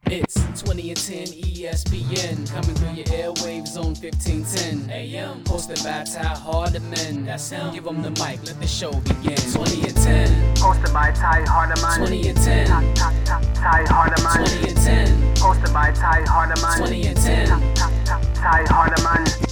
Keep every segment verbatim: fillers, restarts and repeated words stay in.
It's twenty and ten E S P N, coming through your airwaves on fifteen ten A M. Hosted by Ty Hardiman. That's him. Give him the mic, let the show begin. twenty and ten. Hosted by Ty Hardiman. twenty and ten. Ty, Ty, Ty, Ty Hardiman. twenty and ten. Hosted by Ty Hardiman. twenty and ten. Ty, Ty, Ty, Ty Hardiman.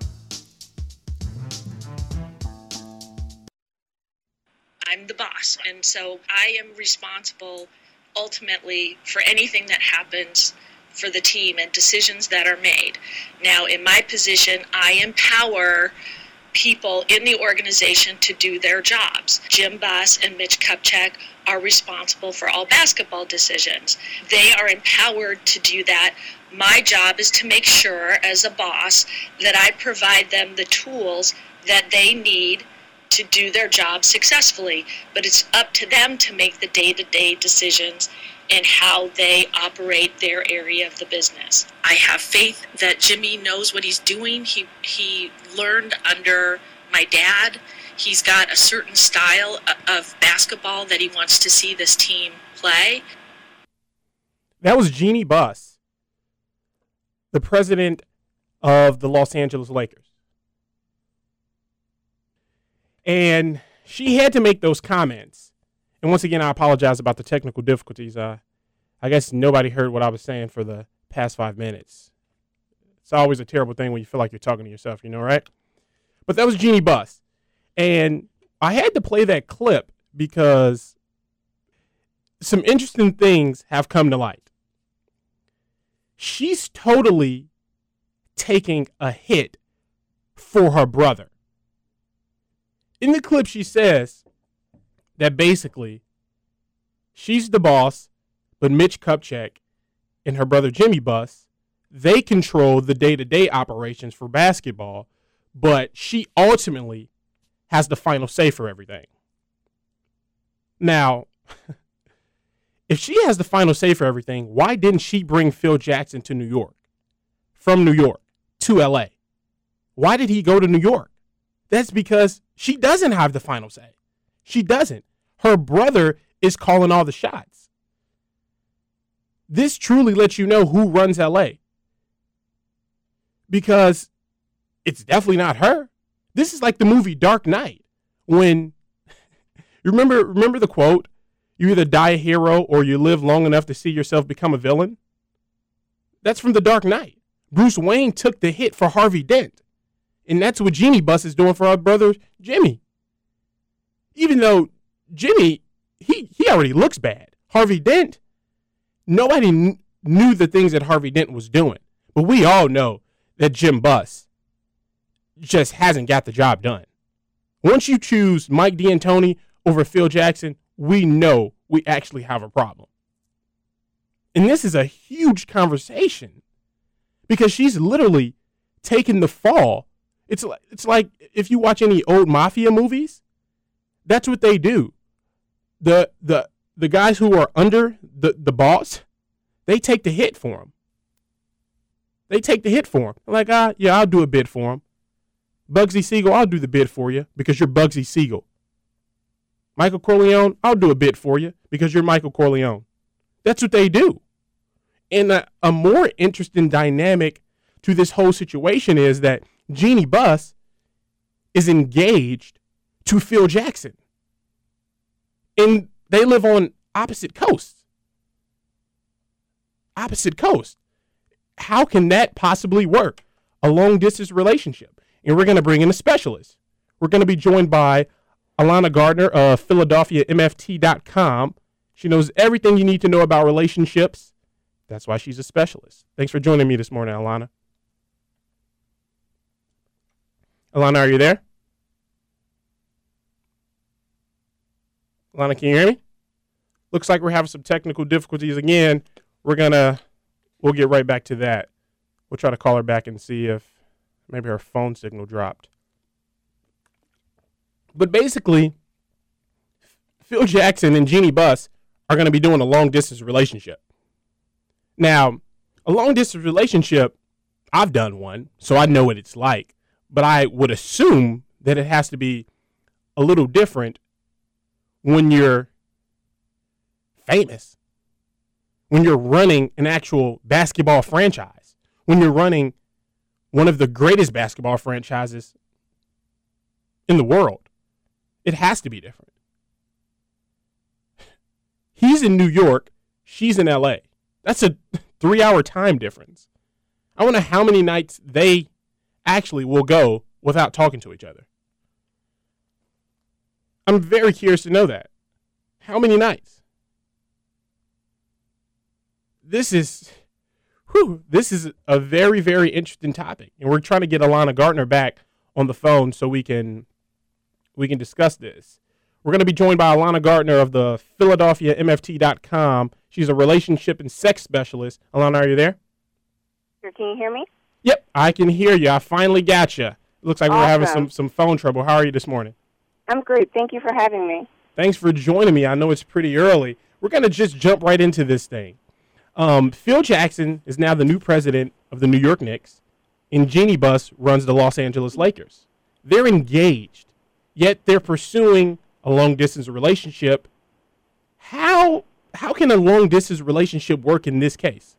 I'm the boss, and so I am responsible ultimately for anything that happens for the team and decisions that are made. Now, in my position, I empower people in the organization to do their jobs. Jim Buss and Mitch Kupchak are responsible for all basketball decisions. They are empowered to do that. My job is to make sure, as a boss, that I provide them the tools that they need to do their job successfully, but it's up to them to make the day-to-day decisions and how they operate their area of the business. I have faith that Jimmy knows what he's doing. He he learned under my dad. He's got a certain style of basketball that he wants to see this team play. That was Jeanie Buss, the president of the Los Angeles Lakers. And she had to make those comments. And once again, I apologize about the technical difficulties. Uh, I guess nobody heard what I was saying for the past five minutes. It's always a terrible thing when you feel like you're talking to yourself, you know, right? But that was Jeanie Buss. And I had to play that clip because some interesting things have come to light. She's totally taking a hit for her brother. In the clip, she says that basically she's the boss, but Mitch Kupchak and her brother Jimmy Buss, they control the day-to-day operations for basketball, but she ultimately has the final say for everything. Now, if she has the final say for everything, why didn't she bring Phil Jackson to New York, from New York to L A? Why did he go to New York? That's because she doesn't have the final say. She doesn't. Her brother is calling all the shots. This truly lets you know who runs L A. Because it's definitely not her. This is like the movie Dark Knight. When, you remember, remember the quote, you either die a hero or you live long enough to see yourself become a villain? That's from The Dark Knight. Bruce Wayne took the hit for Harvey Dent. And that's what Jeanie Buss is doing for her brother, Jimmy. Even though Jimmy, he, he already looks bad. Harvey Dent, nobody kn- knew the things that Harvey Dent was doing. But we all know that Jim Buss just hasn't got the job done. Once you choose Mike D'Antoni over Phil Jackson, we know we actually have a problem. And this is a huge conversation because she's literally taken the fall. It's like, it's like if you watch any old mafia movies, that's what they do. The the the guys who are under the, the boss, they take the hit for him. They take the hit for him. They're like, ah, yeah, I'll do a bid for him. Bugsy Siegel, I'll do the bid for you because you're Bugsy Siegel. Michael Corleone, I'll do a bid for you because you're Michael Corleone. That's what they do. And a, a more interesting dynamic to this whole situation is that Jeanie Buss is engaged to Phil Jackson. And they live on opposite coasts. Opposite coasts. How can that possibly work? A long distance relationship. And we're going to bring in a specialist. We're going to be joined by Alana Gardner of Philadelphia M F T dot com. She knows everything you need to know about relationships. That's why she's a specialist. Thanks for joining me this morning, Alana. Alana, are you there? Alana, can you hear me? Looks like we're having some technical difficulties again. We're going to, we'll get right back to that. We'll try to call her back and see if maybe her phone signal dropped. But basically, Phil Jackson and Jeanie Buss are going to be doing a long-distance relationship. Now, a long-distance relationship, I've done one, so I know what it's like. But I would assume that it has to be a little different when you're famous. when you're running an actual basketball franchise, when you're running one of the greatest basketball franchises in the world. It has to be different. He's in New York. She's in L A. That's a three-hour time difference. I wonder how many nights they actually will go without talking to each other. I'm very curious to know that. How many nights? This is, whew, this is a very, very interesting topic, and we're trying to get Alana Gardner back on the phone so we can we can discuss this. We're going to be joined by Alana Gardner of the Philadelphia M F T dot com. She's a relationship and sex specialist. Alana, are you there? Can you hear me? Yep, I can hear you. I finally got you. It looks like Awesome. we're having some, some phone trouble. How are you this morning? I'm great. Thank you for having me. Thanks for joining me. I know it's pretty early. We're going to just jump right into this thing. Um, Phil Jackson is now the new president of the New York Knicks, and Jeannie Buss runs the Los Angeles Lakers. They're engaged, yet they're pursuing a long-distance relationship. How how can a long-distance relationship work in this case?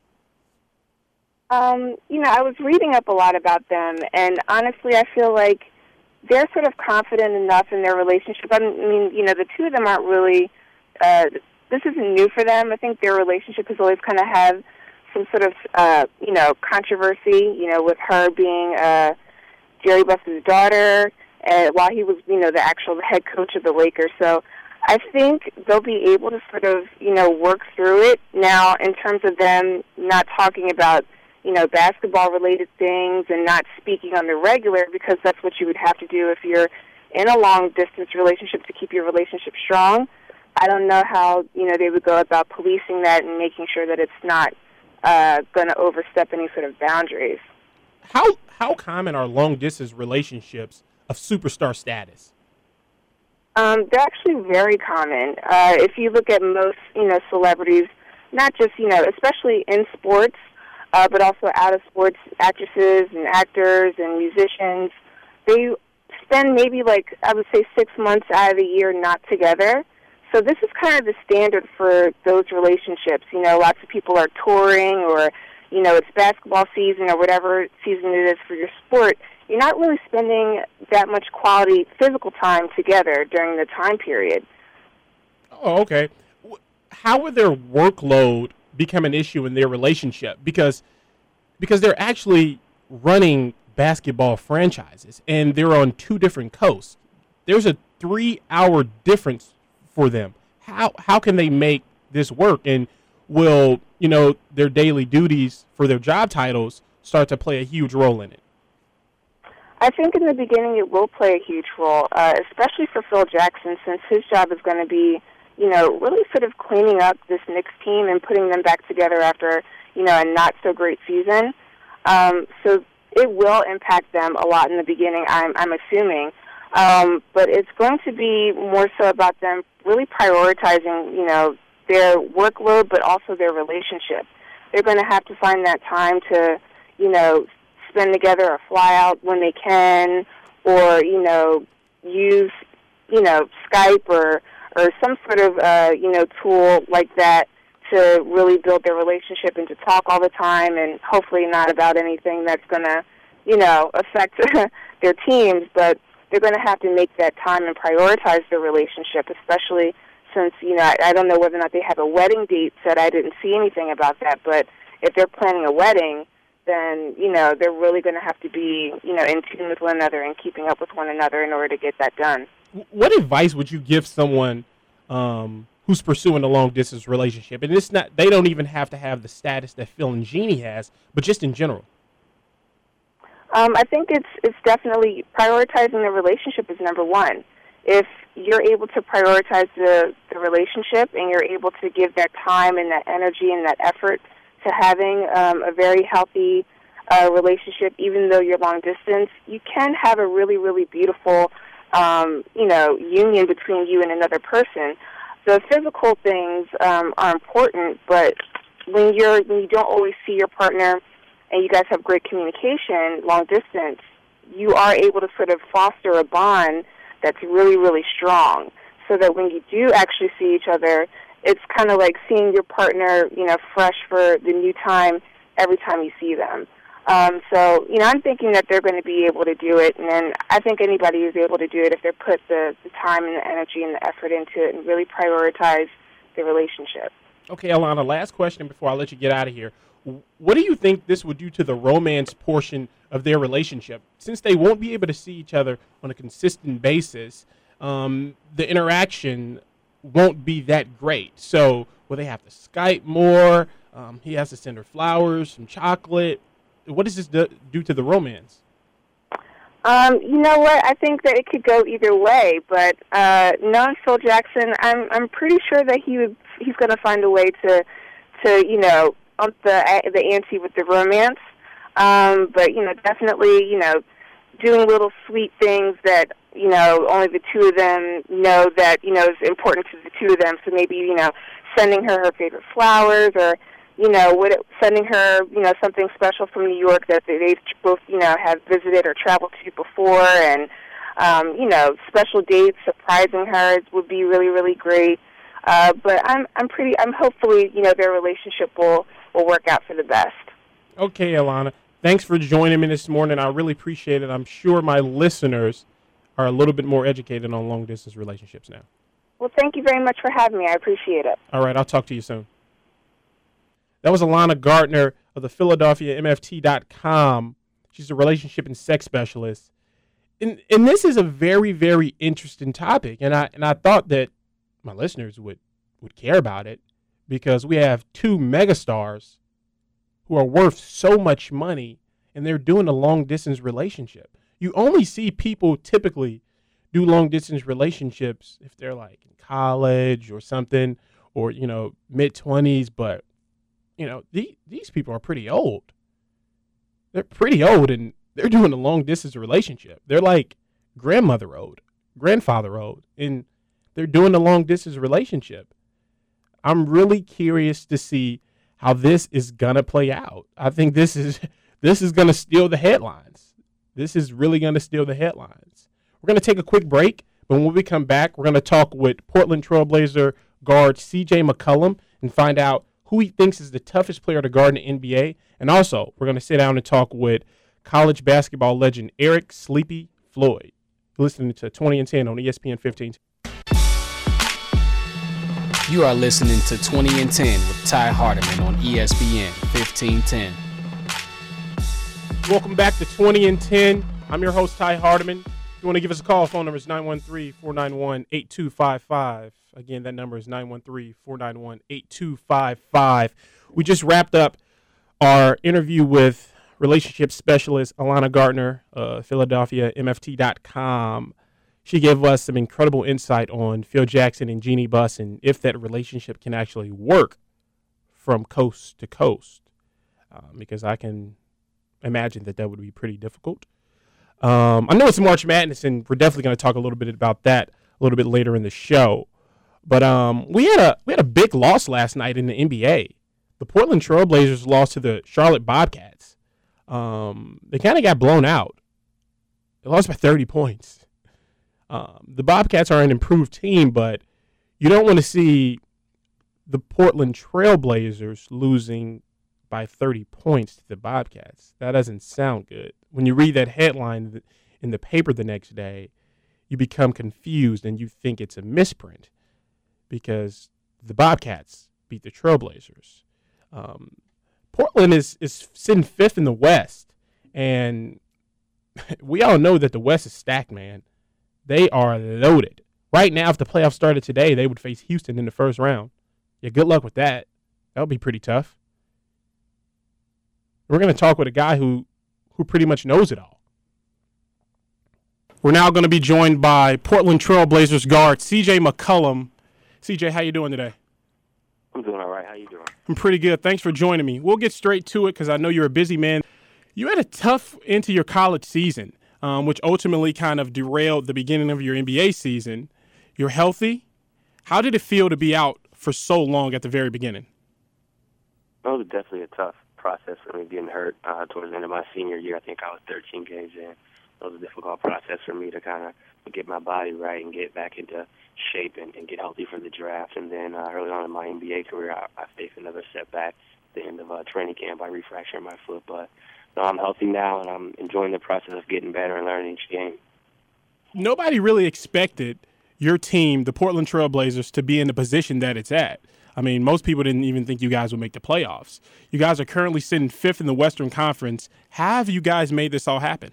Um, you know, I was reading up a lot about them, and honestly, I feel like they're sort of confident enough in their relationship. I mean, you know, the two of them aren't really, uh, this isn't new for them. I think their relationship has always kind of had some sort of, uh, you know, controversy, you know, with her being uh, Jerry Buss's daughter, uh, while he was, you know, the actual head coach of the Lakers. So I think they'll be able to sort of, you know, work through it. Now, in terms of them not talking about, you know, basketball-related things and not speaking on the regular, because that's what you would have to do if you're in a long-distance relationship to keep your relationship strong. I don't know how, you know, they would go about policing that and making sure that it's not uh, going to overstep any sort of boundaries. How how common are long-distance relationships of superstar status? Um, they're actually very common. Uh, if you look at most, you know, celebrities, not just, you know, especially in sports, Uh, but also out of sports, actresses and actors and musicians, they spend maybe like, I would say, six months out of the year not together. So this is kind of the standard for those relationships. You know, lots of people are touring, or, you know, it's basketball season or whatever season it is for your sport. You're not really spending that much quality physical time together during the time period. Oh, okay. How would their workload become an issue in their relationship? Because because they're actually running basketball franchises, and they're on two different coasts. There's a three-hour difference for them. How how can they make this work? And will, you know, their daily duties for their job titles start to play a huge role in it? I think in the beginning it will play a huge role, uh, especially for Phil Jackson, since his job is going to be, you know, really sort of cleaning up this Knicks team and putting them back together after, you know, a not-so-great season. Um, so it will impact them a lot in the beginning, I'm, I'm assuming. Um, but it's going to be more so about them really prioritizing, you know, their workload, but also their relationship. They're going to have to find that time to, you know, spend together or fly out when they can, or, you know, use, you know, Skype or or some sort of, uh, you know, tool like that to really build their relationship and to talk all the time, and hopefully not about anything that's going to, you know, affect their teams, but they're going to have to make that time and prioritize their relationship, especially since, you know, I, I don't know whether or not they have a wedding date set. I didn't see anything about that, but if they're planning a wedding, then, you know, they're really going to have to be, you know, in tune with one another and keeping up with one another in order to get that done. What advice would you give someone um, who's pursuing a long-distance relationship? And it's not, they don't even have to have the status that Phil and Jeannie has, but just in general. Um, I think it's it's definitely prioritizing the relationship is number one. If you're able to prioritize the, the relationship and you're able to give that time and that energy and that effort to having um, a very healthy uh, relationship, even though you're long distance, you can have a really, really beautiful, um, you know, union between you and another person. The physical things um, are important, but when you're when you don't always see your partner and you guys have great communication long distance, you are able to sort of foster a bond that's really, really strong, so that when you do actually see each other, it's kind of like seeing your partner, you know, fresh for the new time every time you see them. Um, so, you know, I'm thinking that they're going to be able to do it, and then I think anybody is able to do it if they put the, the time and the energy and the effort into it and really prioritize the relationship. Okay, Alana, last question before I let you get out of here. What do you think this would do to the romance portion of their relationship? Since they won't be able to see each other on a consistent basis, um, the interaction won't be that great. So will they have to Skype more? Um, he has to send her flowers, some chocolate. What does this do, do to the romance? Um, you know what? I think that it could go either way, but uh, knowing Phil Jackson, I'm I'm pretty sure that he would he's going to find a way to to you know up the the ante with the romance. Um, but you know, definitely, you know, doing little sweet things that you know only the two of them know that you know is important to the two of them. So maybe you know sending her her favorite flowers, or you know, would it, sending her, you know, something special from New York that they, they've both, you know, have visited or traveled to before, and, um, you know, special dates, surprising her would be really, really great. Uh, but I'm, I'm pretty, I'm hopefully, you know, their relationship will, will work out for the best. Okay, Alana. Thanks for joining me this morning. I really appreciate it. I'm sure my listeners are a little bit more educated on long-distance relationships now. Well, thank you very much for having me. I appreciate it. All right, I'll talk to you soon. That was Alana Gardner of the Philadelphia M F T dot com. She's a relationship and sex specialist. And and this is a very, very interesting topic. And I and I thought that my listeners would, would care about it, because we have two megastars who are worth so much money, and they're doing a long-distance relationship. You only see people typically do long-distance relationships if they're like in college or something, or, you know, mid-twenties, but you know, the, these people are pretty old. They're pretty old, and they're doing a long-distance relationship. They're like grandmother old, grandfather old, and they're doing a long-distance relationship. I'm really curious to see how this is going to play out. I think this is this is going to steal the headlines. This is really going to steal the headlines. We're going to take a quick break, but when we come back, we're going to talk with Portland Trailblazer guard C J McCollum and find out who he thinks is the toughest player to guard in the N B A. And also, we're going to sit down and talk with college basketball legend Eric Sleepy Floyd. You're listening to twenty and ten on E S P N fifteen ten. You are listening to twenty and ten with Ty Hardiman on E S P N fifteen ten. Welcome back to twenty and ten. I'm your host, Ty Hardiman. If you want to give us a call, phone number is nine one three, four nine one, eight two five five. Again, that number is nine one three, four nine one, eight two five five. We just wrapped up our interview with relationship specialist Alana Gardner, uh, Philadelphia M F T dot com. She gave us some incredible insight on Phil Jackson and Jeanie Buss and if that relationship can actually work from coast to coast, um, because I can imagine that that would be pretty difficult. Um, I know it's March Madness, and we're definitely going to talk a little bit about that a little bit later in the show. But um, we had a we had a big loss last night in the N B A. The Portland Trailblazers lost to the Charlotte Bobcats. Um, they kind of got blown out. They lost by thirty points. Um, the Bobcats are an improved team, but you don't want to see the Portland Trailblazers losing by thirty points to the Bobcats. That doesn't sound good. When you read that headline in the paper the next day, you become confused and you think it's a misprint, because the Bobcats beat the Trailblazers. Um, Portland is, is sitting fifth in the West, and we all know that the West is stacked, man. They are loaded. Right now, if the playoffs started today, they would face Houston in the first round. Yeah, good luck with that. That would be pretty tough. We're going to talk with a guy who, who pretty much knows it all. We're now going to be joined by Portland Trailblazers guard C J McCollum. C J, how you doing today? I'm doing all right. How you doing? I'm pretty good. Thanks for joining me. We'll get straight to it because I know you're a busy man. You had a tough end to your college season, um, which ultimately kind of derailed the beginning of your N B A season. You're healthy. How did it feel to be out for so long at the very beginning? It was definitely a tough process for me getting hurt uh, towards the end of my senior year. I think I was thirteen games in. it was a difficult process for me to kind of get my body right and get back into shape and, and get healthy for the draft. And then uh, early on in my N B A career, I, I faced another setback at the end of uh, training camp by refracturing my foot. But no, I'm healthy now, and I'm enjoying the process of getting better and learning each game. Nobody really expected your team, the Portland Trail Blazers, to be in the position that it's at. I mean, most people didn't even think you guys would make the playoffs. You guys are currently sitting fifth in the Western Conference. How have you guys made this all happen?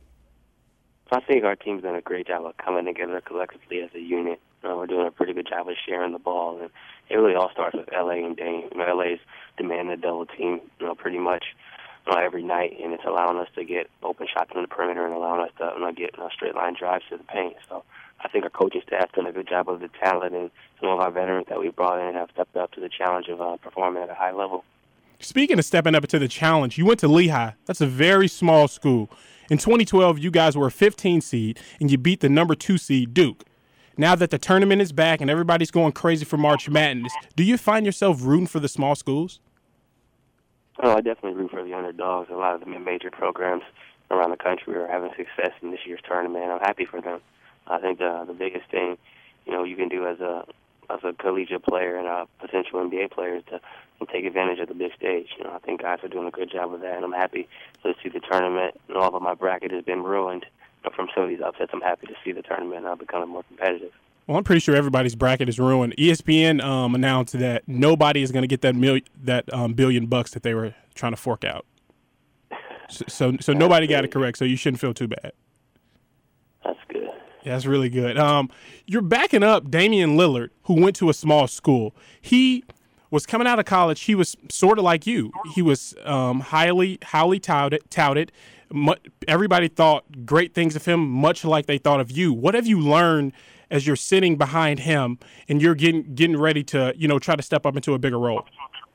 I think our team's done a great job of coming together collectively as a unit. Uh, we're doing a pretty good job of sharing the ball, and it really all starts with L A and Dame. You know, L A's demanding a double team, you know, pretty much you know, every night, and it's allowing us to get open shots on the perimeter and allowing us to you know, get you know, straight line drives to the paint. So I think our coaching staff's done a good job of the talent, and some of our veterans that we brought in have stepped up to the challenge of uh, performing at a high level. Speaking of stepping up to the challenge, you went to Lehigh. That's a very small school. In twenty twelve, you guys were a fifteen seed, and you beat the number two seed, Duke. Now that the tournament is back and everybody's going crazy for March Madness, do you find yourself rooting for the small schools? Oh, I definitely root for the underdogs. A lot of the mid-major programs around the country are having success in this year's tournament. I'm happy for them. I think the the biggest thing, you know, you can do as a as a collegiate player and a potential N B A player is to take advantage of the big stage. You know, I think guys are doing a good job of that, and I'm happy to see the tournament. And although my bracket has been ruined you know, from some of these upsets, I'm happy to see the tournament now becoming more competitive. Well, I'm pretty sure everybody's bracket is ruined. E S P N um, announced that nobody is going to get that mil- that um, billion bucks that they were trying to fork out. So, so, so nobody got it correct. So you shouldn't feel too bad. That's good. Yeah, that's really good. Um, you're backing up Damian Lillard, who went to a small school. He was coming out of college. He was sort of like you. He was um, highly, highly touted. touted. Everybody thought great things of him, much like they thought of you. What have you learned as you're sitting behind him and you're getting getting ready to, you know, try to step up into a bigger role?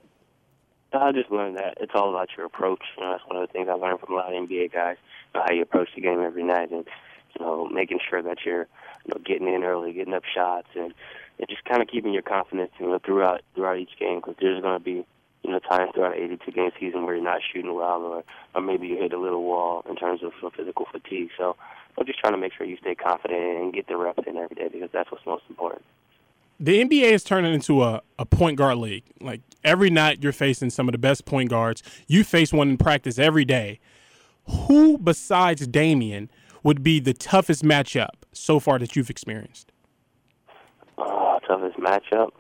I just learned that it's all about your approach. You know, that's one of the things I learned from a lot of N B A guys, you know, how you approach the game every night, and you know, making sure that you're, you know, getting in early, getting up shots, and, and just kind of keeping your confidence, you know, throughout throughout each game. Because there's going to be, you know, times throughout an eighty-two game season where you're not shooting well, or or maybe you hit a little wall in terms of physical fatigue. So I'm just trying to make sure you stay confident and get the reps in every day, because that's what's most important. The N B A is turning into a, a point guard league. Like, every night you're facing some of the best point guards. You face one in practice every day. Who besides Damian would be the toughest matchup so far that you've experienced? Oh, toughest matchup?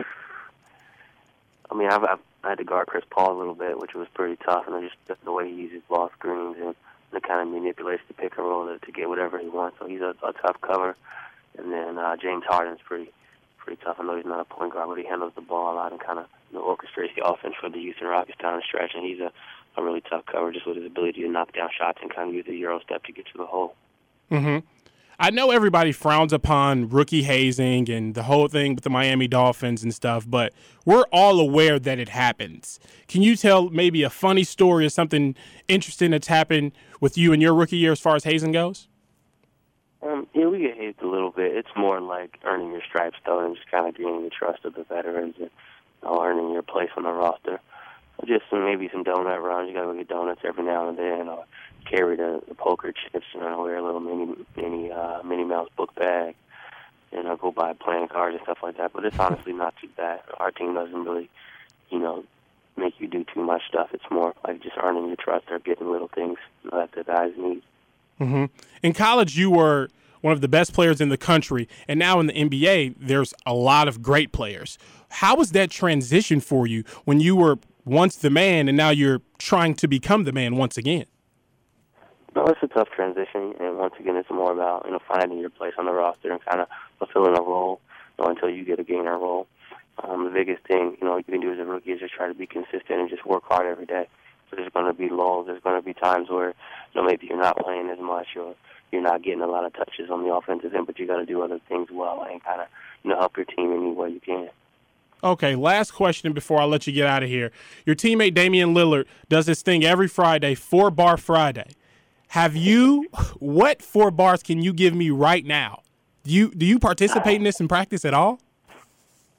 I mean, I've, I've I had to guard Chris Paul a little bit, which was pretty tough, and just the way he uses ball screens and the kind of manipulates the pick and roll to, to get whatever he wants. So he's a, a tough cover. And then uh, James Harden's pretty pretty tough. I know he's not a point guard, but he handles the ball a lot and kind of you know, orchestrates the offense for the Houston Rockets down the stretch. And he's a, a really tough cover just with his ability to knock down shots and kind of use the Euro step to get to the hole. Mm-hmm. I know everybody frowns upon rookie hazing and the whole thing with the Miami Dolphins and stuff, but we're all aware that it happens. Can you tell maybe a funny story or something interesting that's happened with you in your rookie year as far as hazing goes? Um, yeah, we get hazed a little bit. It's more like earning your stripes, though, and just kind of gaining the trust of the veterans and you know, earning your place on the roster. Just some, maybe some donut runs. You got to go get donuts every now and then, or carry the, the poker chips, you know, wear a little mini mini uh, Minnie Mouse book bag, you know, go buy playing cards and stuff like that. But it's honestly not too bad. Our team doesn't really, you know, make you do too much stuff. It's more like just earning your trust or getting little things you know, that the guys need. Mm-hmm. In college, you were one of the best players in the country, and now in the N B A, there's a lot of great players. How was that transition for you when you were once the man and now you're trying to become the man once again? No, it's a tough transition, and once again, it's more about you know finding your place on the roster and kind of fulfilling a role you know, until you get a gainer role. Um, the biggest thing you know you can do as a rookie is just try to be consistent and just work hard every day. So there's going to be lulls. There's going to be times where you know maybe you're not playing as much or you're not getting a lot of touches on the offensive end, but you got to do other things well and kind of you know help your team any way you can. Okay, last question before I let you get out of here. Your teammate Damian Lillard does this thing every Friday, Four Bar Friday. Have you? What four bars can you give me right now? Do you do you participate in this in practice at all?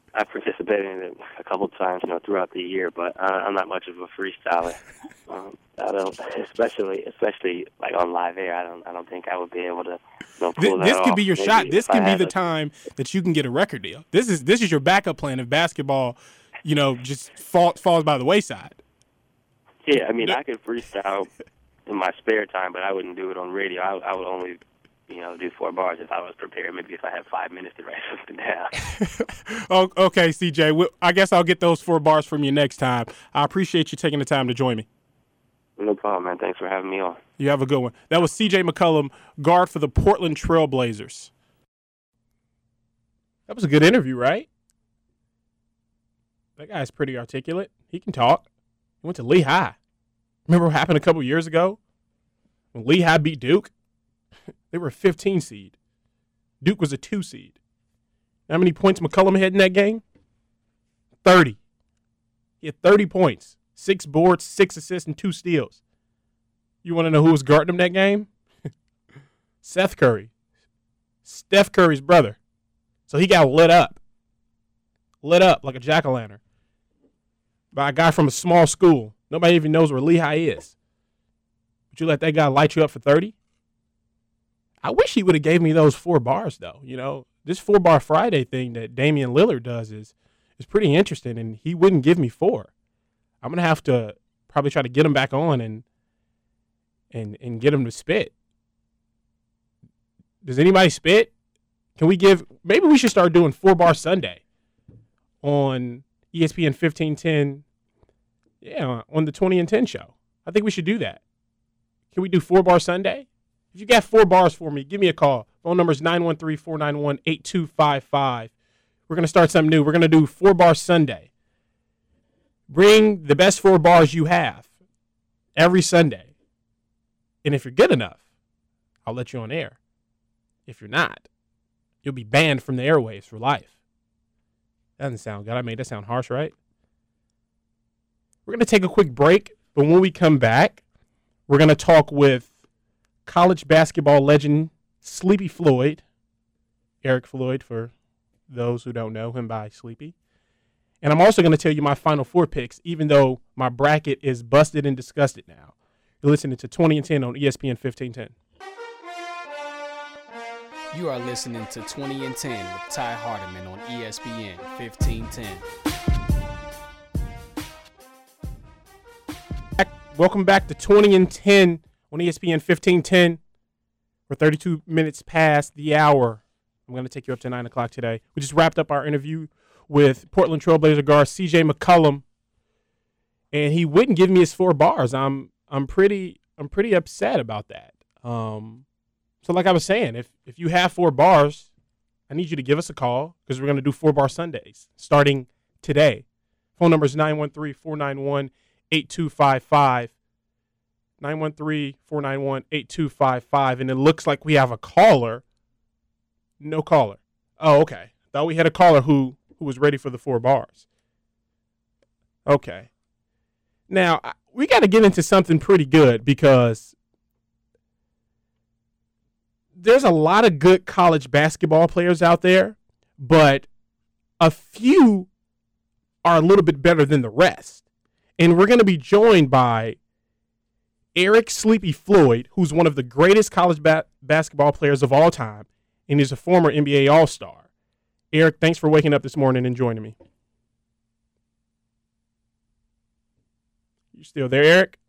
I've participated in it a couple of times, you know, throughout the year, but uh, I'm not much of a freestyler. Um, I don't, especially, especially like on live air. I don't, I don't think I would be able to, you know, pull This, that this off. could be your Maybe shot. This if I can be had the a- time that you can get a record deal. This is this is your backup plan if basketball, you know, just fall, falls by the wayside. Yeah, I mean, I could freestyle in my spare time, but I wouldn't do it on radio. I, I would only, you know, do four bars if I was prepared. Maybe if I had five minutes to write something down. Oh, okay, C J. Well, I guess I'll get those four bars from you next time. I appreciate you taking the time to join me. No problem, man. Thanks for having me on. You have a good one. That was C J McCollum, guard for the Portland Trail Blazers. That was a good interview, right? That guy's pretty articulate. He can talk. He went to Lehigh. Remember what happened a couple years ago? When Lehigh beat Duke? They were a fifteen seed. Duke was a two seed. How many points McCollum had in that game? thirty. He had thirty points, six boards, six assists, and two steals. You want to know who was guarding him that game? Seth Curry. Steph Curry's brother. So he got lit up. Lit up like a jack-o'-lantern by a guy from a small school. Nobody even knows where Lehigh is. Would you let that guy light you up for thirty? I wish he would have gave me those four bars, though. You know, this four-bar Friday thing that Damian Lillard does is is pretty interesting, and he wouldn't give me four. I'm going to have to probably try to get him back on and and and get him to spit. Does anybody spit? Can we give – maybe we should start doing four-bar Sunday on E S P N fifteen ten, yeah, on the twenty and ten show. I think we should do that. Can we do four-bar Sunday? If you got four bars for me, give me a call. Phone number is nine one three, four nine one, eight two five five. We're going to start something new. We're going to do four-bar Sunday. Bring the best four bars you have every Sunday. And if you're good enough, I'll let you on air. If you're not, you'll be banned from the airwaves for life. That doesn't sound good. I made that sound harsh, right? We're going to take a quick break, but when we come back, we're going to talk with college basketball legend Sleepy Floyd, Eric Floyd, for those who don't know him by Sleepy. And I'm also going to tell you my Final Four picks, even though my bracket is busted and disgusted now. You're listening to twenty and ten on E S P N fifteen ten. You are listening to twenty and ten with Ty Hardiman on E S P N fifteen ten. Welcome back to twenty and ten on E S P N fifteen ten. We're thirty-two minutes past the hour. I'm going to take you up to nine o'clock today. We just wrapped up our interview with Portland Trailblazer guard C J McCollum, and he wouldn't give me his four bars. I'm I'm pretty I'm pretty upset about that. Um, so like I was saying, if if you have four bars, I need you to give us a call because we're going to do four bar Sundays starting today. Phone number is nine one three, four nine one, eight two five five. nine one three, four nine one, eight two five five. And it looks like we have a caller. No caller. Oh, okay. Thought we had a caller who, who was ready for the four bars. Okay. Now, we got to get into something pretty good because there's a lot of good college basketball players out there, but a few are a little bit better than the rest. And we're going to be joined by Eric Sleepy Floyd, who's one of the greatest college ba- basketball players of all time, and is a former N B A All-Star. Eric, thanks for waking up this morning and joining me. You still there, Eric?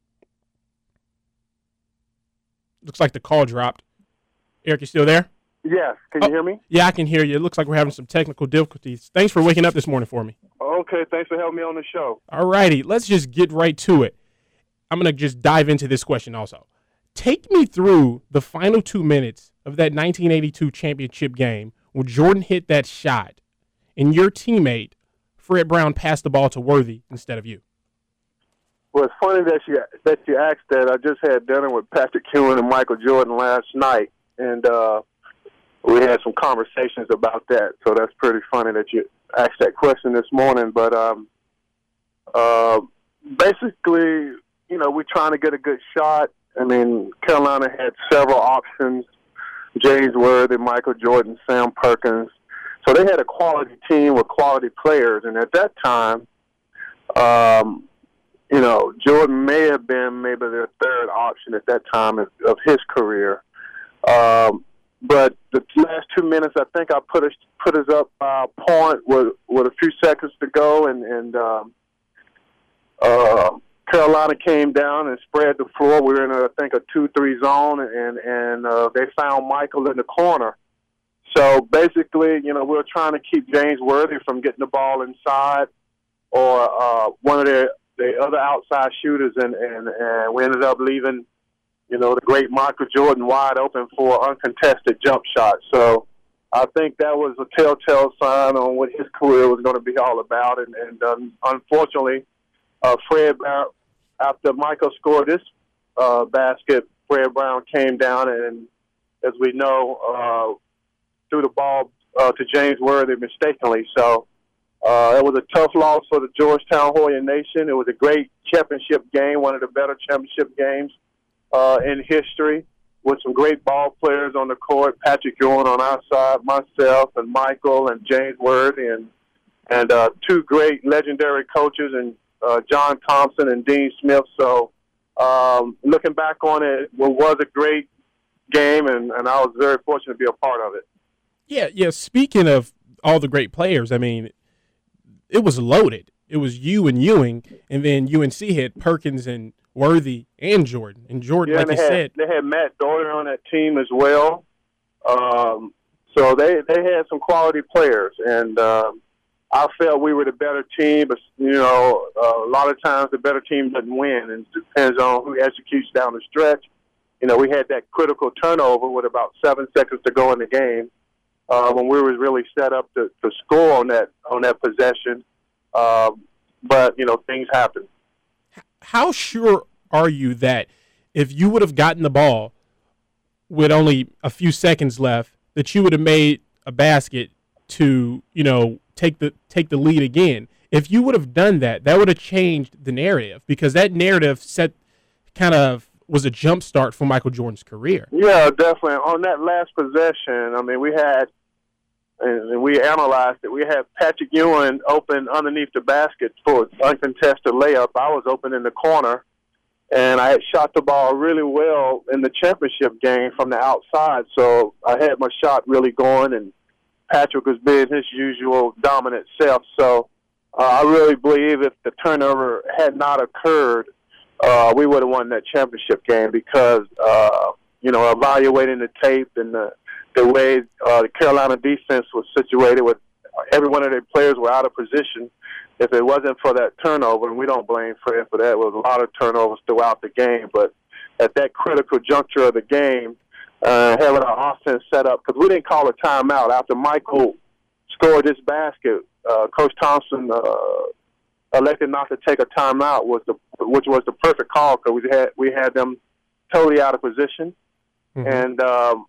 Looks like the call dropped. Eric, you still there? Yes. Can you Oh, hear me? Yeah, I can hear you. It looks like we're having some technical difficulties. Thanks for waking up this morning for me. Okay. Thanks for having me on the show. All righty, let's just get right to it. I'm going to just dive into this question also. Take me through the final two minutes of that nineteen eighty-two championship game when Jordan hit that shot and your teammate, Fred Brown, passed the ball to Worthy instead of you. Well, it's funny that you that you asked that. I just had dinner with Patrick Ewing and Michael Jordan last night, and uh, we had some conversations about that. So that's pretty funny that you asked that question this morning. But um, uh, basically, you know, we're trying to get a good shot. I mean, Carolina had several options: James Worthy, Michael Jordan, Sam Perkins. So they had a quality team with quality players. And at that time, um, you know, Jordan may have been maybe their third option at that time of, of his career. Um, but the last two minutes, I think I put us put us up by a point with with a few seconds to go, and and um, uh, Carolina came down and spread the floor. We were in, a, I think, a two three zone, and and uh, they found Michael in the corner. So basically, you know, we were trying to keep James Worthy from getting the ball inside, or uh, one of the the other outside shooters, and, and and we ended up leaving, you know, the great Michael Jordan wide open for uncontested jump shots. So I think that was a telltale sign on what his career was going to be all about. And, and um, unfortunately, uh, Fred Brown, after Michael scored this uh, basket, Fred Brown came down and, as we know, uh, threw the ball uh, to James Worthy mistakenly. So uh, it was a tough loss for the Georgetown Hoya Nation. It was a great championship game, one of the better championship games Uh, in history, with some great ball players on the court. Patrick Ewing on our side, myself and Michael and James Worthy, and and uh, two great legendary coaches, and uh, John Thompson and Dean Smith. So um, looking back on it, it was a great game, and, and I was very fortunate to be a part of it. Yeah, yeah. Speaking of all the great players, I mean, it was loaded. It was you and Ewing, and then U N C had Perkins and Worthy and Jordan. And Jordan, yeah, like and you had, said. They had Matt Doyer on that team as well. Um, so they, they had some quality players. And um, I felt we were the better team. But, you know, uh, a lot of times the better team doesn't win. And it depends on who executes down the stretch. You know, we had that critical turnover with about seven seconds to go in the game uh, when we were really set up to, to score on that, on that possession. Um, but, you know, things happen. How sure are you that if you would have gotten the ball with only a few seconds left, that you would have made a basket to, you know, take the take the lead again? If you would have done that, that would have changed the narrative, because that narrative set kind of was a jump start for Michael Jordan's career. Yeah, definitely. On that last possession, I mean, we had, and we analyzed it, we had Patrick Ewing open underneath the basket for an uncontested layup. I was open in the corner, and I had shot the ball really well in the championship game from the outside. So I had my shot really going, and Patrick was being his usual dominant self. So uh, I really believe if the turnover had not occurred, uh, we would have won that championship game, because, uh, you know, evaluating the tape and the the way uh, the Carolina defense was situated, with every one of their players were out of position. If it wasn't for that turnover, and we don't blame Fred for that, it was a lot of turnovers throughout the game. But at that critical juncture of the game, uh, having our offense set up, because we didn't call a timeout. After Michael scored this basket, uh, Coach Thompson uh, elected not to take a timeout, was the, which was the perfect call, because we had, we had them totally out of position. Mm-hmm. And um,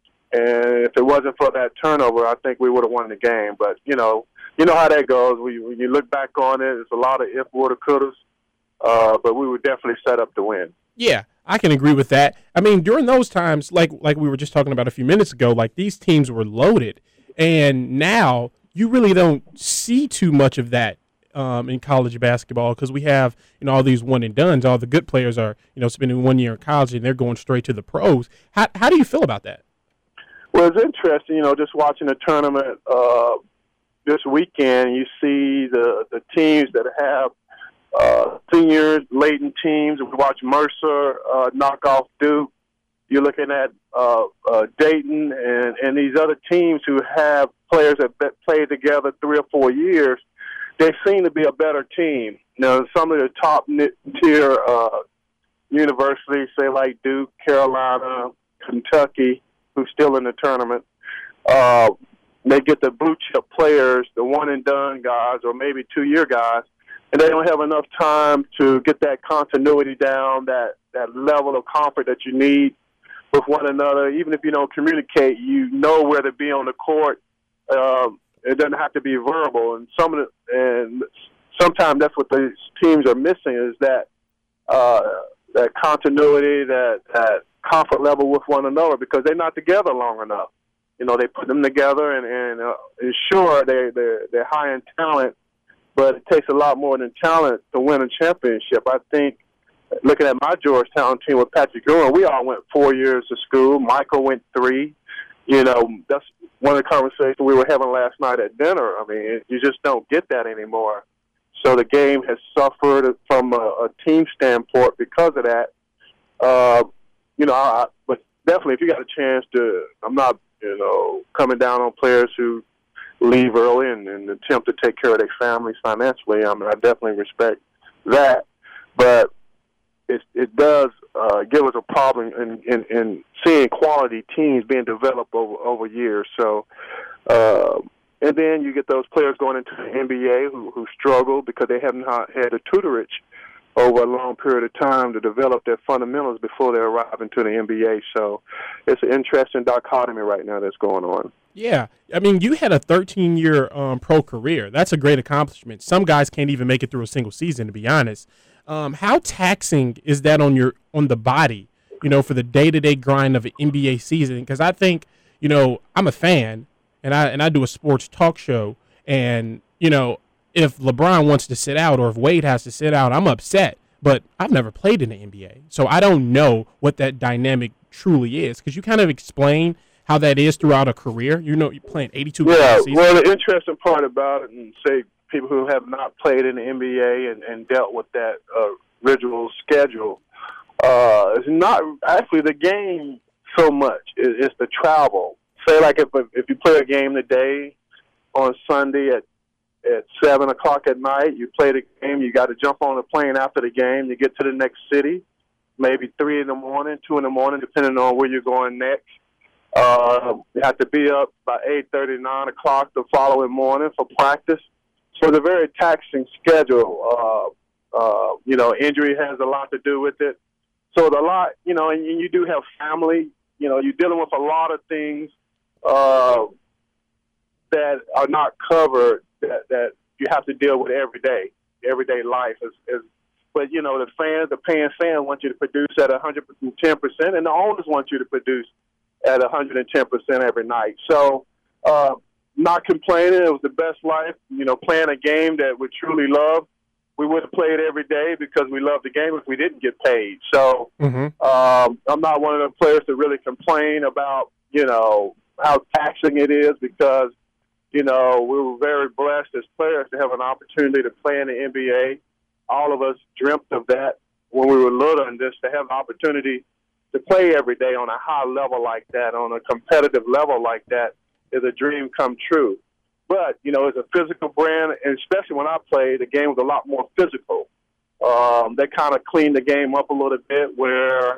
And if it wasn't for that turnover, I think we would have won the game. But, you know, you know how that goes. We, when you look back on it, it's a lot of if, woulda, couldas. Uh, but we were definitely set up to win. Yeah, I can agree with that. I mean, during those times, like like we were just talking about a few minutes ago, like these teams were loaded. And now you really don't see too much of that um, in college basketball, because we have, you know, all these one and dones. All the good players are, you know, spending one year in college and they're going straight to the pros. How how do you feel about that? Well, it's interesting, you know, just watching the tournament uh, this weekend. You see the the teams that have uh, seniors, latent teams. We watch Mercer uh, knock off Duke. You're looking at uh, uh, Dayton and, and these other teams who have players that played together three or four years. They seem to be a better team. You know, some of the top tier uh, universities, say like Duke, Carolina, Kentucky, who's still in the tournament, uh, they get the blue chip players, the one and done guys, or maybe two year guys, and they don't have enough time to get that continuity down, that, that level of comfort that you need with one another. Even if you don't communicate, you know where to be on the court. Um, it doesn't have to be verbal, and some of the, and sometimes that's what these teams are missing, is that uh, that continuity, that that comfort level with one another, because they're not together long enough. you know, they put them together, and, and, uh, and sure, they, they're, they're high in talent, but it takes a lot more than talent to win a championship. I think, looking at my Georgetown team with Patrick Ewing, we all went four years to school. Michael went three. You know, that's one of the conversations we were having last night at dinner. I mean, you just don't get that anymore. So the game has suffered from a, a team standpoint because of that. Uh, you know, I, but definitely if you got a chance to, I'm not, you know, coming down on players who leave early and, and attempt to take care of their families financially. I mean, I definitely respect that. But it, it does uh, give us a problem in, in, in seeing quality teams being developed over, over years. So, uh, and then you get those players going into the N B A who, who struggle because they haven't had a tutorage over a long period of time to develop their fundamentals before they arrive into the N B A. So it's an interesting dichotomy right now that's going on. Yeah. I mean, you had a thirteen-year um, pro career. That's a great accomplishment. Some guys can't even make it through a single season, to be honest. Um, how taxing is that on your on the body, you know, for the day-to-day grind of an N B A season? Because I think, you know, I'm a fan, and I and I do a sports talk show, and, you know, if LeBron wants to sit out or if Wade has to sit out, I'm upset. But I've never played in the N B A, so I don't know what that dynamic truly is. Could you kind of explain how that is throughout a career? You know, you're playing eighty-two games yeah, a season. Well, the interesting part about it, and say people who have not played in the N B A and, and dealt with that uh, original schedule, uh, is not actually the game so much. It, it's the travel. Say, like, if if you play a game today on Sunday at at seven o'clock at night, you play the game, you got to jump on a plane after the game to get to the next city, maybe three in the morning, two in the morning, depending on where you're going next. Uh, you have to be up by eight thirty, nine o'clock the following morning for practice. So it's a very taxing schedule. Uh, uh, you know, injury has a lot to do with it. So it's a lot, you know, and you do have family. You know, you're dealing with a lot of things uh, that are not covered that, that you have to deal with every day, everyday life. Is, is, but, you know, the fans, the paying fan want you to produce at one hundred ten percent, and the owners want you to produce at one hundred ten percent every night. So, uh, not complaining. It was the best life, you know, playing a game that we truly love. We would have played every day because we love the game if we didn't get paid. So Mm-hmm. um, I'm not one of the players to really complain about, you know, how taxing it is because, you know, we were very blessed as players to have an opportunity to play in the N B A. All of us dreamt of that when we were little, and just to have the opportunity to play every day on a high level like that, on a competitive level like that, is a dream come true. But, you know, it's a physical brand, and especially when I played, the game was a lot more physical. Um, they kind of cleaned the game up a little bit where,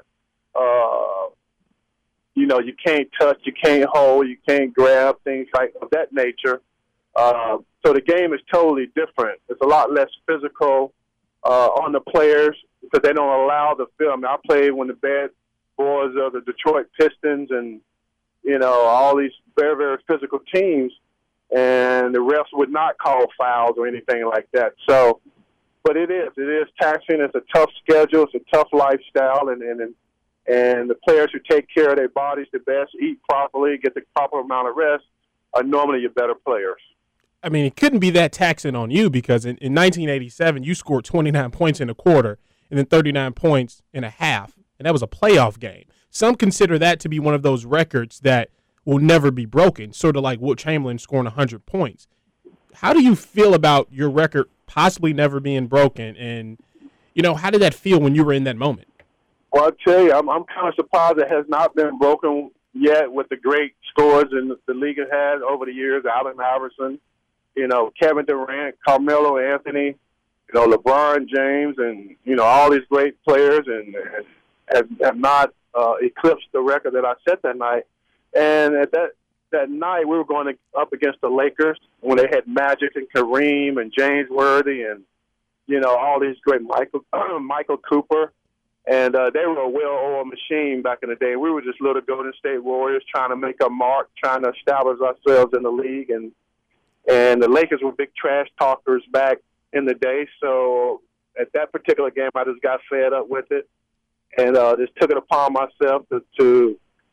uh, you know, you can't touch, you can't hold, you can't grab, things like of that nature. Uh, so the game is totally different. It's a lot less physical uh, on the players because they don't allow the film. I played when the bad boys of the Detroit Pistons and, you know, all these very, very physical teams, and the refs would not call fouls or anything like that. So, but it is. It is taxing. It's a tough schedule. It's a tough lifestyle, and and and the players who take care of their bodies the best, eat properly, get the proper amount of rest, are normally your better players. I mean, it couldn't be that taxing on you because in, in nineteen eighty-seven, you scored twenty-nine points in a quarter and then thirty-nine points in a half, and that was a playoff game. Some consider that to be one of those records that will never be broken, sort of like Wilt Chamberlain scoring one hundred points. How do you feel about your record possibly never being broken, and, you know, how did that feel when you were in that moment? Well, I'll tell you, I'm, I'm kind of surprised it has not been broken yet with the great scores in the, the league has had over the years, Allen Iverson, you know, Kevin Durant, Carmelo Anthony, you know, LeBron James, and, you know, all these great players, and, and have, have not uh, eclipsed the record that I set that night. And at that that night, we were going to, up against the Lakers when they had Magic and Kareem and James Worthy and, you know, all these great Michael Michael Cooper. And uh, they were a well-oiled machine back in the day. We were just little Golden State Warriors trying to make a mark, trying to establish ourselves in the league. And and the Lakers were big trash talkers back in the day. So at that particular game, I just got fed up with it and uh, just took it upon myself to, to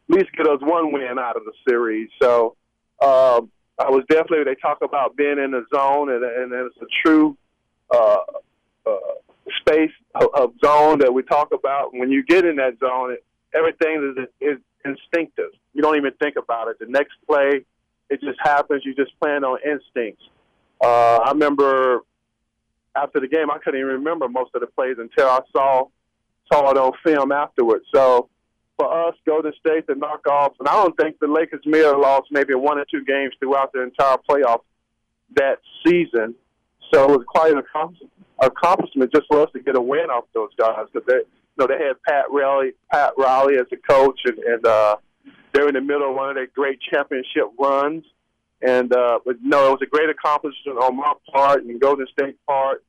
at least get us one win out of the series. So uh, I was definitely, they talk about being in the zone, and, and it's a true uh, uh, space of, of zone that we talk about. When you get in that zone, it, everything is, is instinctive. You don't even think about it. The next play, it just happens. You just plan on instincts. Uh, I remember after the game, I couldn't even remember most of the plays until I saw saw it on film afterwards. So for us, Golden State to knock off, and I don't think the Lakers may have lost maybe one or two games throughout the entire playoff that season. So it was quite an accomplishment just for us to get a win off those guys, because they, you know, they had Pat Riley, Pat Riley as the coach, and, and uh, they're in the middle of one of their great championship runs. And uh, but no, it was a great accomplishment on my part and Golden State's part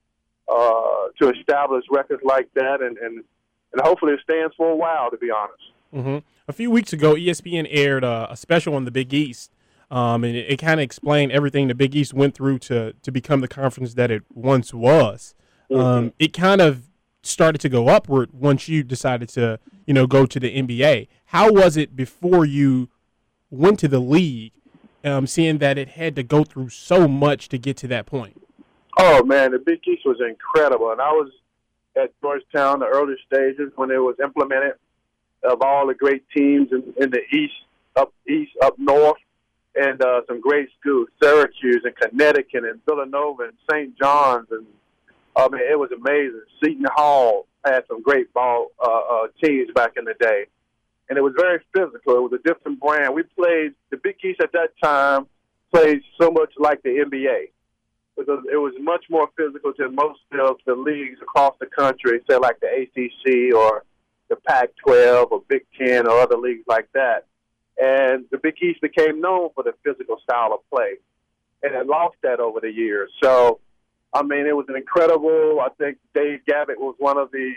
uh, to establish records like that, and, and and hopefully it stands for a while, to be honest. Mm-hmm. A few weeks ago, E S P N aired uh, a special on the Big East, um, and it, it kind of explained everything the Big East went through to to become the conference that it once was. Mm-hmm. Um, it kind of started to go upward once you decided to, you know, go to the N B A. How was it before you went to the league? Um, seeing that it had to go through so much to get to that point. Oh, man, the Big East was incredible. And I was at Georgetown, the early stages, when it was implemented, of all the great teams in, in the East, up east, up north, and uh, some great schools, Syracuse and Connecticut and Villanova and Saint John's. And I mean, it was amazing. Seton Hall had some great ball uh, uh, teams back in the day. And it was very physical. It was a different brand. We played, the Big East at that time played so much like the N B A. Because it was much more physical than most of the leagues across the country, say like the A C C or the Pac twelve or Big Ten or other leagues like that. And the Big East became known for the physical style of play. And it lost that over the years. So, I mean, it was an incredible, I think Dave Gavitt was one of the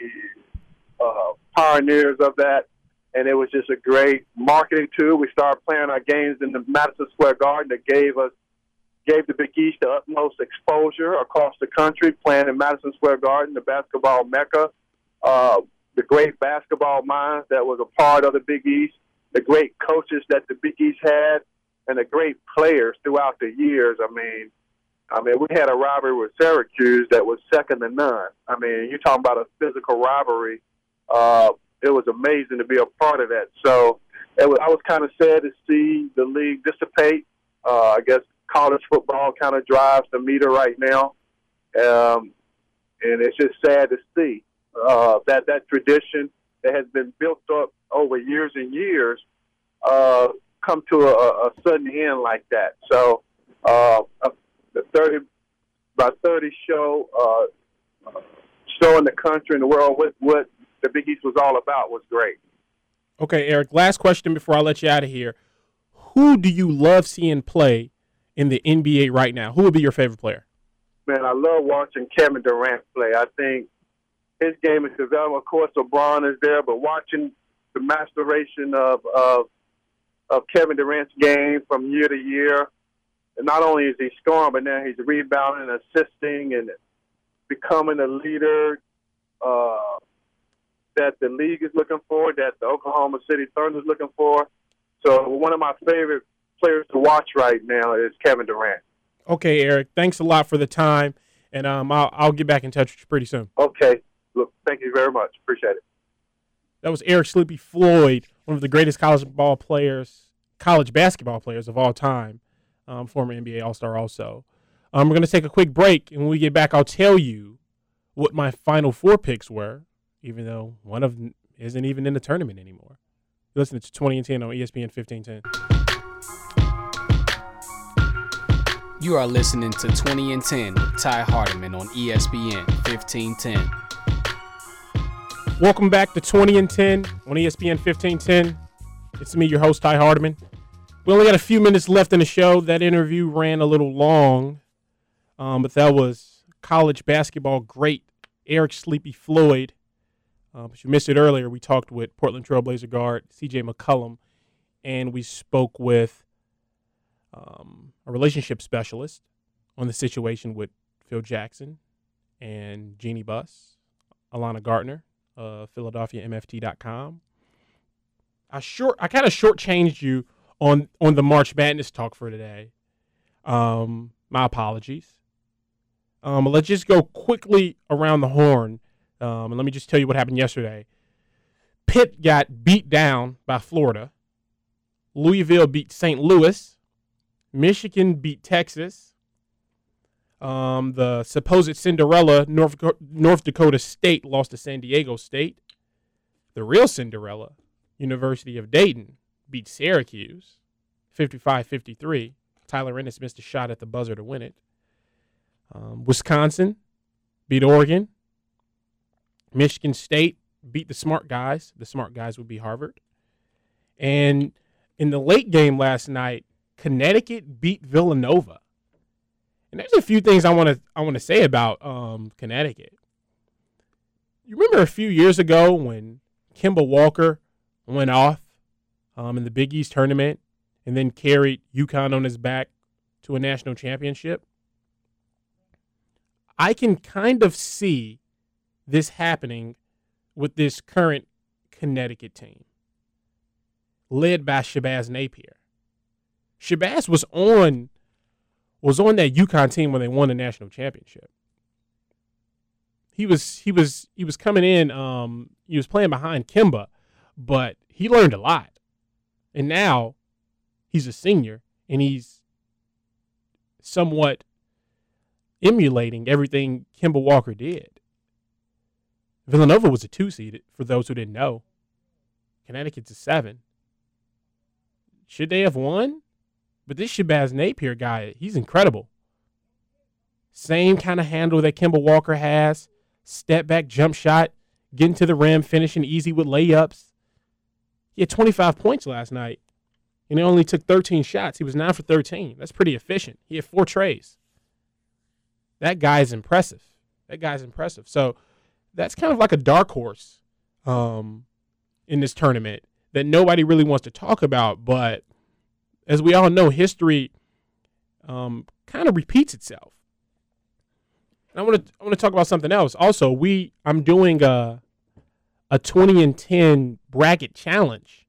uh, pioneers of that. And it was just a great marketing tool. We started playing our games in the Madison Square Garden that gave us, gave the Big East the utmost exposure across the country, playing in Madison Square Garden, the basketball mecca, uh, the great basketball minds that was a part of the Big East, the great coaches that the Big East had, and the great players throughout the years. I mean, I mean, we had a rivalry with Syracuse that was second to none. I mean, you're talking about a physical rivalry. Uh, It was amazing to be a part of that. So it was, I was kind of sad to see the league dissipate. Uh, I guess college football kind of drives the meter right now. Um, and it's just sad to see uh, that that tradition that has been built up over years and years uh, come to a, a sudden end like that. So uh, the thirty by thirty show, uh, showing the country and the world what, what the Big East was all about was great. Okay, Eric, last question before I let you out of here. Who do you love seeing play in the N B A right now? Who would be your favorite player? Man, I love watching Kevin Durant play. I think his game is developed. Of course, LeBron is there, but watching the maturation of, of, of Kevin Durant's game from year to year, and not only is he scoring, but now he's rebounding, assisting, and becoming a leader, uh, that the league is looking for, that the Oklahoma City Thunder is looking for. So one of my favorite players to watch right now is Kevin Durant. Okay, Eric, thanks a lot for the time, and um, I'll, I'll get back in touch with you pretty soon. Okay. Look, thank you very much. Appreciate it. That was Eric Sleepy Floyd, one of the greatest college ball players, college basketball players of all time, um, former N B A All-Star also. Um, we're going to take a quick break, and when we get back, I'll tell you what my Final Four picks were, even though one of them isn't even in the tournament anymore. You're listening to twenty and ten on E S P N fifteen ten. You are listening to twenty and ten with Ty Hardiman on E S P N fifteen ten. Welcome back to twenty and ten on E S P N fifteen ten. It's me, your host, Ty Hardiman. We only got a few minutes left in the show. That interview ran a little long, um, but that was college basketball great Eric Sleepy Floyd. Uh, but you missed it earlier. We talked with Portland Trailblazer guard C J McCollum, and we spoke with um, a relationship specialist on the situation with Phil Jackson and Jeannie Buss, Alana Gardner, uh, Philadelphia M F T dot com. I short I kind of shortchanged you on on the March Madness talk for today. Um, my apologies. Um, let's just go quickly around the horn. Um, and let me just tell you what happened yesterday. Pitt got beat down by Florida. Louisville beat Saint Louis. Michigan beat Texas. Um, the supposed Cinderella, North, North Dakota State, lost to San Diego State. The real Cinderella, University of Dayton, beat Syracuse, fifty-five fifty-three. Tyler Ennis missed a shot at the buzzer to win it. Um, Wisconsin beat Oregon. Michigan State beat the smart guys. The smart guys would be Harvard. And in the late game last night, Connecticut beat Villanova. And there's a few things I want to I want to say about um, Connecticut. You remember a few years ago when Kemba Walker went off um, in the Big East tournament and then carried UConn on his back to a national championship? I can kind of see this happening with this current Connecticut team, led by Shabazz Napier. Shabazz was on was on that UConn team when they won the national championship. He was he was he was coming in. Um, he was playing behind Kemba, but he learned a lot. And now he's a senior, and he's somewhat emulating everything Kemba Walker did. Villanova was a two seed, for those who didn't know. Connecticut's a seven. Should they have won? But this Shabazz Napier guy, he's incredible. Same kind of handle that Kemba Walker has. Step back, jump shot, getting to the rim, finishing easy with layups. He had twenty-five points last night, and he only took thirteen shots. He was nine for thirteen. That's pretty efficient. He had four trays. That guy's impressive. That guy's impressive. So that's kind of like a dark horse um, in this tournament that nobody really wants to talk about. But as we all know, history um, kind of repeats itself. And I want to I want to talk about something else. Also, we I'm doing a a twenty and ten bracket challenge,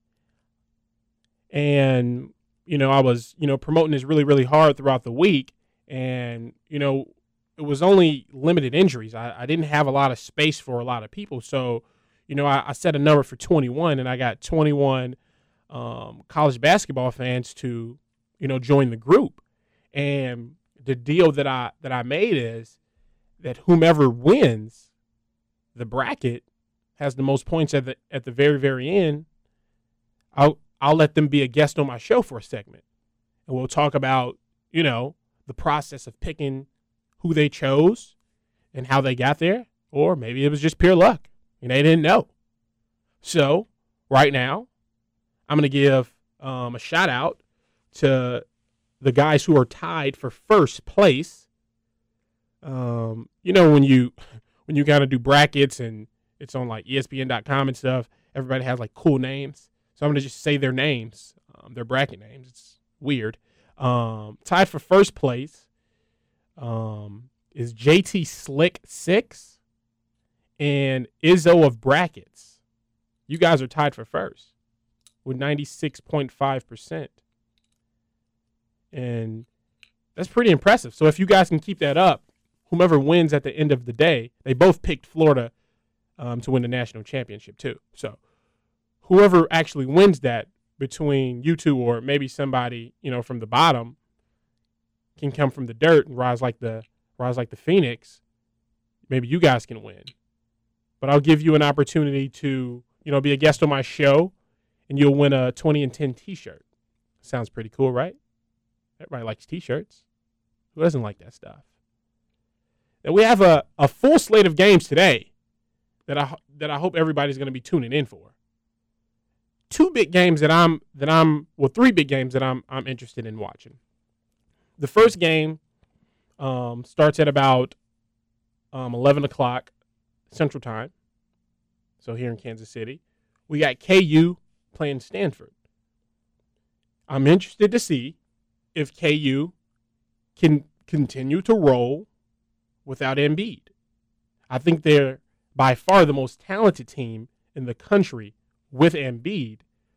and you know I was you know promoting this really really hard throughout the week, and you know it was only limited injuries. I, I didn't have a lot of space for a lot of people, so you know I, I set a number for twenty-one, and I got twenty-one um, college basketball fans to you know join the group. And the deal that I that I made is that whomever wins the bracket has the most points at the at the very very end. I'll I'll let them be a guest on my show for a segment, and we'll talk about you know the process of picking who they chose and how they got there, or maybe it was just pure luck and they didn't know. So right now, I'm gonna give um, a shout out to the guys who are tied for first place. Um, you know when you when you gotta do brackets and it's on like E S P N dot com and stuff, everybody has like cool names. So I'm going to just say their names, um, their bracket names. It's weird. Um, tied for first place um, is J T Slick six and Izzo of Brackets. You guys are tied for first with ninety-six point five percent. And that's pretty impressive. So if you guys can keep that up, whomever wins at the end of the day, they both picked Florida Um, to win the national championship too. So whoever actually wins that between you two or maybe somebody, you know, from the bottom can come from the dirt and rise like the rise like the Phoenix. Maybe you guys can win. But I'll give you an opportunity to, you know, be a guest on my show and you'll win a twenty and ten t-shirt. Sounds pretty cool, right? Everybody likes t-shirts. Who doesn't like that stuff? And we have a, a full slate of games today that I that I hope everybody's going to be tuning in for. Two big games that I'm that I'm well, three big games that I'm I'm interested in watching. The first game um, starts at about um, eleven o'clock Central Time. So here in Kansas City, we got K U playing Stanford. I'm interested to see if K U can continue to roll without Embiid. I think they're by far the most talented team in the country with Embiid,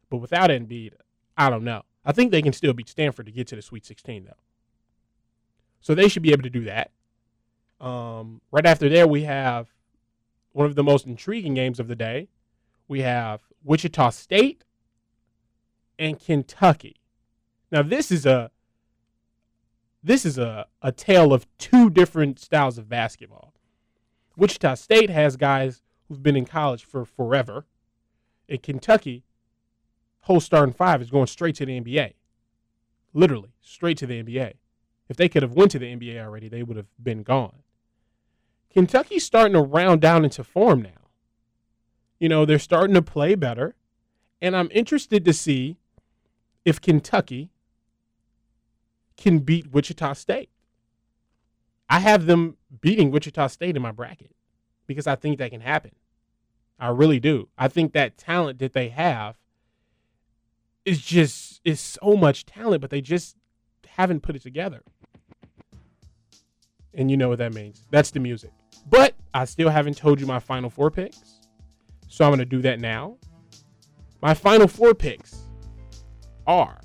But without Embiid, I don't know. I think they can still beat Stanford to get to the Sweet sixteen, though. So they should be able to do that. Um, right after there, we have one of the most intriguing games of the day. We have Wichita State and Kentucky. Now, this is a this is a, a tale of two different styles of basketball. Wichita State has guys who've been in college for forever. In Kentucky, whole starting five is going straight to the N B A. Literally, straight to the N B A. If they could have went to the N B A already, they would have been gone. Kentucky's starting to round down into form now. You know, they're starting to play better. And I'm interested to see if Kentucky can beat Wichita State. I have them beating Wichita State in my bracket because I think that can happen. I really do. I think that talent that they have is just is so much talent, but they just haven't put it together. And you know what that means. That's the music. But I still haven't told you my final four picks. So I'm going to do that now. My final four picks are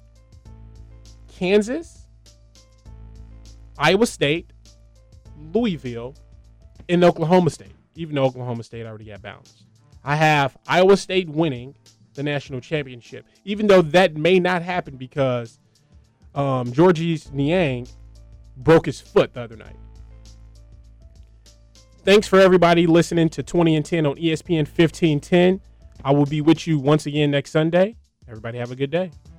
Kansas, Iowa State, Louisville, and Oklahoma State. Even though Oklahoma State already got bounced. I have Iowa State winning the national championship. Even though that may not happen because um, Georges Niang broke his foot the other night. Thanks for everybody listening to twenty and ten on E S P N fifteen ten. I will be with you once again next Sunday. Everybody have a good day.